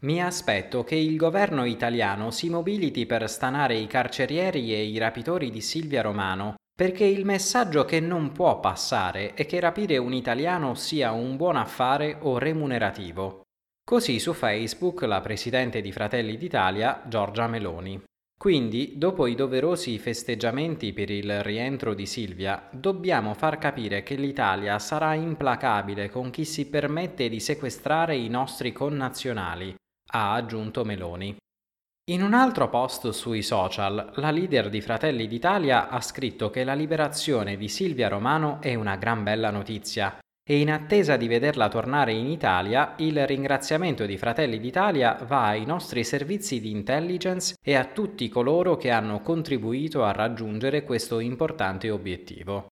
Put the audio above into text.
Mi aspetto che il governo italiano si mobiliti per stanare i carcerieri e i rapitori di Silvia Romano, perché il messaggio che non può passare è che rapire un italiano sia un buon affare o remunerativo. Così su Facebook la presidente di Fratelli d'Italia, Giorgia Meloni. Quindi, dopo i doverosi festeggiamenti per il rientro di Silvia, dobbiamo far capire che l'Italia sarà implacabile con chi si permette di sequestrare i nostri connazionali, ha aggiunto Meloni. In un altro post sui social, la leader di Fratelli d'Italia ha scritto che la liberazione di Silvia Romano è una gran bella notizia e in attesa di vederla tornare in Italia, il ringraziamento di Fratelli d'Italia va ai nostri servizi di intelligence e a tutti coloro che hanno contribuito a raggiungere questo importante obiettivo.